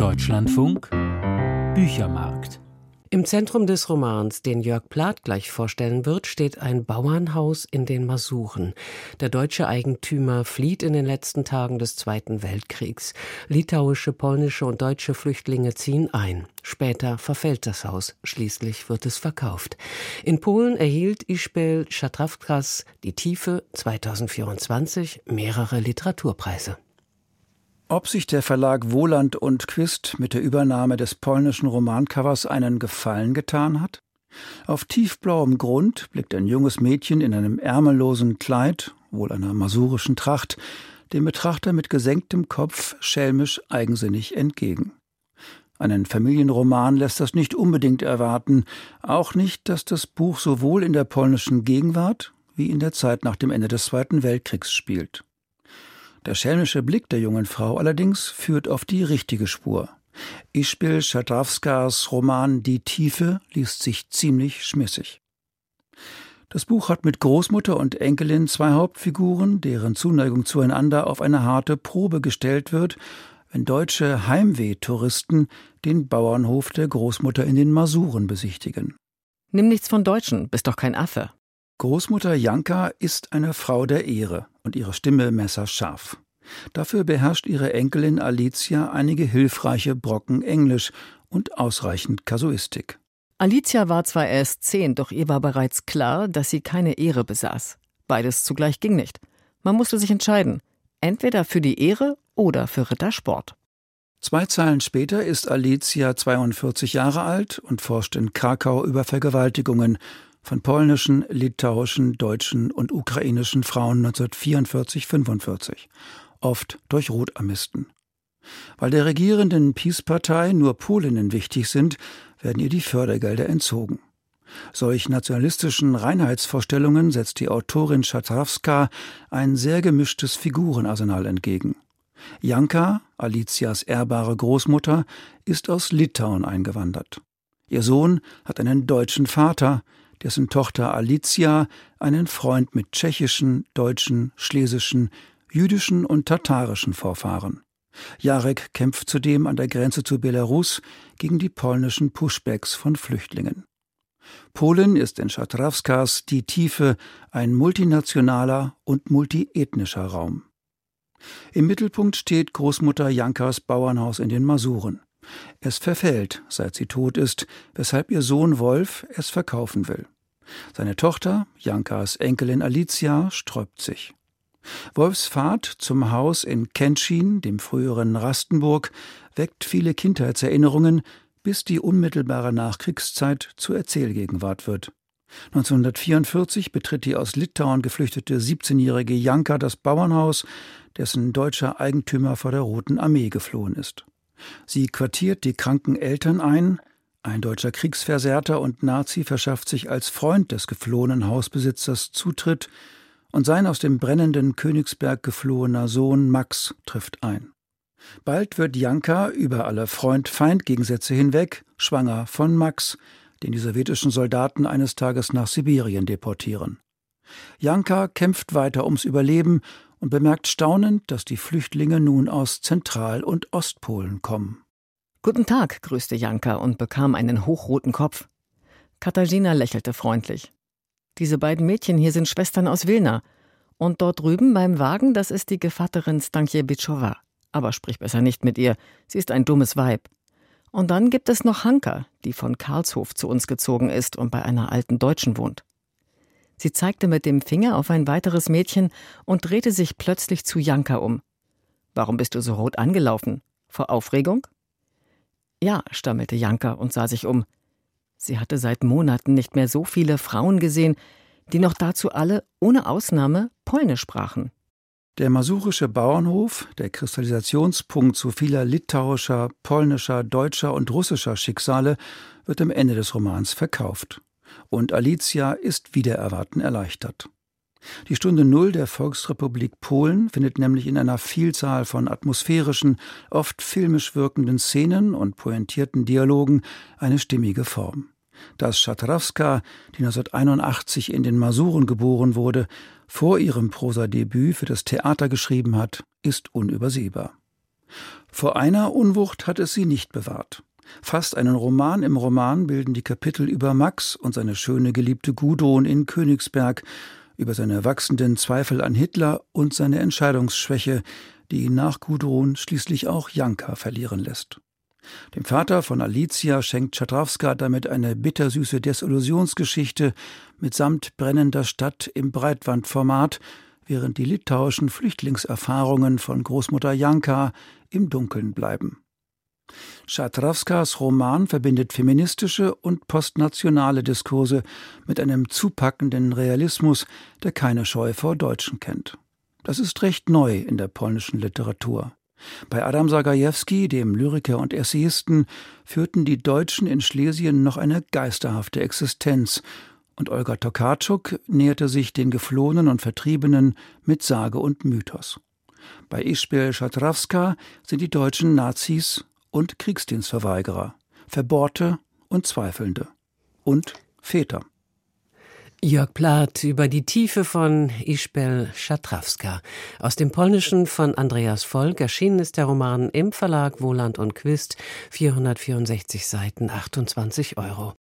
Deutschlandfunk Büchermarkt. Im Zentrum des Romans, den Jörg Plath gleich vorstellen wird, steht ein Bauernhaus in den Masuren. Der deutsche Eigentümer flieht in den letzten Tagen des Zweiten Weltkriegs. Litauische, polnische und deutsche Flüchtlinge ziehen ein. Später verfällt das Haus, schließlich wird es verkauft. In Polen erhielt Izabel Szatrawskas Die Tiefe 2024 mehrere Literaturpreise. Ob sich der Verlag Wohland und Quist mit der Übernahme des polnischen Romancovers einen Gefallen getan hat? Auf tiefblauem Grund blickt ein junges Mädchen in einem ärmellosen Kleid, wohl einer masurischen Tracht, dem Betrachter mit gesenktem Kopf schelmisch eigensinnig entgegen. Einen Familienroman lässt das nicht unbedingt erwarten, auch nicht, dass das Buch sowohl in der polnischen Gegenwart wie in der Zeit nach dem Ende des Zweiten Weltkriegs spielt. Der schelmische Blick der jungen Frau allerdings führt auf die richtige Spur. Izabel Szatrawskas Roman Die Tiefe liest sich ziemlich schmissig. Das Buch hat mit Großmutter und Enkelin zwei Hauptfiguren, deren Zuneigung zueinander auf eine harte Probe gestellt wird, wenn deutsche Heimweh-Touristen den Bauernhof der Großmutter in den Masuren besichtigen. Nimm nichts von Deutschen, bist doch kein Affe. Großmutter Janka ist eine Frau der Ehre und ihre Stimme messerscharf. Dafür beherrscht ihre Enkelin Alicia einige hilfreiche Brocken Englisch und ausreichend Kasuistik. Alicia war zwar erst 10, doch ihr war bereits klar, dass sie keine Ehre besaß. Beides zugleich ging nicht. Man musste sich entscheiden, entweder für die Ehre oder für Rittersport. 2 Zeilen später ist Alicia 42 Jahre alt und forscht in Krakau über Vergewaltigungen von polnischen, litauischen, deutschen und ukrainischen Frauen 1944-45, oft durch Rotarmisten. Weil der regierenden PiS-Partei nur Polinnen wichtig sind, werden ihr die Fördergelder entzogen. Solch nationalistischen Reinheitsvorstellungen setzt die Autorin Szatrawska ein sehr gemischtes Figurenarsenal entgegen. Janka, Alicias ehrbare Großmutter, ist aus Litauen eingewandert. Ihr Sohn hat einen deutschen Vater, dessen Tochter Alicia einen Freund mit tschechischen, deutschen, schlesischen, jüdischen und tatarischen Vorfahren. Jarek kämpft zudem an der Grenze zu Belarus gegen die polnischen Pushbacks von Flüchtlingen. Polen ist in Szatrawskas Die Tiefe ein multinationaler und multiethnischer Raum. Im Mittelpunkt steht Großmutter Jankas Bauernhaus in den Masuren. Es verfällt, seit sie tot ist, weshalb ihr Sohn Wolf es verkaufen will. Seine Tochter, Jankas Enkelin Alicia, sträubt sich. Wolfs Fahrt zum Haus in Kętrzyn, dem früheren Rastenburg, weckt viele Kindheitserinnerungen, bis die unmittelbare Nachkriegszeit zur Erzählgegenwart wird. 1944 betritt die aus Litauen geflüchtete 17-jährige Janka das Bauernhaus, dessen deutscher Eigentümer vor der Roten Armee geflohen ist. Sie quartiert die kranken Eltern ein, ein deutscher Kriegsversehrter und Nazi verschafft sich als Freund des geflohenen Hausbesitzers Zutritt und sein aus dem brennenden Königsberg geflohener Sohn Max trifft ein. Bald wird Janka über alle Freund-Feind-Gegensätze hinweg schwanger von Max, den die sowjetischen Soldaten eines Tages nach Sibirien deportieren. Janka kämpft weiter ums Überleben und bemerkt staunend, dass die Flüchtlinge nun aus Zentral- und Ostpolen kommen. »Guten Tag«, grüßte Janka und bekam einen hochroten Kopf. Katarzyna lächelte freundlich. »Diese beiden Mädchen hier sind Schwestern aus Wilna. Und dort drüben beim Wagen, das ist die Gevatterin Stankiewiczowa. Aber sprich besser nicht mit ihr, sie ist ein dummes Weib. Und dann gibt es noch Hanka, die von Karlshof zu uns gezogen ist und bei einer alten Deutschen wohnt.« Sie zeigte mit dem Finger auf ein weiteres Mädchen und drehte sich plötzlich zu Janka um. »Warum bist du so rot angelaufen? Vor Aufregung?« »Ja«, stammelte Janka und sah sich um. Sie hatte seit Monaten nicht mehr so viele Frauen gesehen, die noch dazu alle, ohne Ausnahme, Polnisch sprachen. Der masurische Bauernhof, der Kristallisationspunkt so vieler litauischer, polnischer, deutscher und russischer Schicksale, wird am Ende des Romans verkauft. Und Alicia ist wider Erwarten erleichtert. Die Stunde Null der Volksrepublik Polen findet nämlich in einer Vielzahl von atmosphärischen, oft filmisch wirkenden Szenen und pointierten Dialogen eine stimmige Form. Dass Szatrawska, die 1981 in den Masuren geboren wurde, vor ihrem Prosadebüt für das Theater geschrieben hat, ist unübersehbar. Vor einer Unwucht hat es sie nicht bewahrt. Fast einen Roman im Roman bilden die Kapitel über Max und seine schöne geliebte Gudrun in Königsberg, über seine wachsenden Zweifel an Hitler und seine Entscheidungsschwäche, die ihn nach Gudrun schließlich auch Janka verlieren lässt. Dem Vater von Alicja schenkt Chatrawska damit eine bittersüße Desillusionsgeschichte mitsamt brennender Stadt im Breitbandformat, während die litauischen Flüchtlingserfahrungen von Großmutter Janka im Dunkeln bleiben. Chatrawskas Roman verbindet feministische und postnationale Diskurse mit einem zupackenden Realismus, der keine Scheu vor Deutschen kennt. Das ist recht neu in der polnischen Literatur. Bei Adam Zagajewski, dem Lyriker und Essayisten, führten die Deutschen in Schlesien noch eine geisterhafte Existenz, und Olga Tokarczuk näherte sich den Geflohenen und Vertriebenen mit Sage und Mythos. Bei Izbel Chatrawska sind die Deutschen Nazis und Kriegsdienstverweigerer, Verbohrte und Zweifelnde und Väter. Jörg Plath über die Tiefe von Izbel Chatrawska. Aus dem Polnischen von Andreas Volk. Erschienen ist der Roman im Verlag Wohland und Quist. 464 Seiten, 28 €.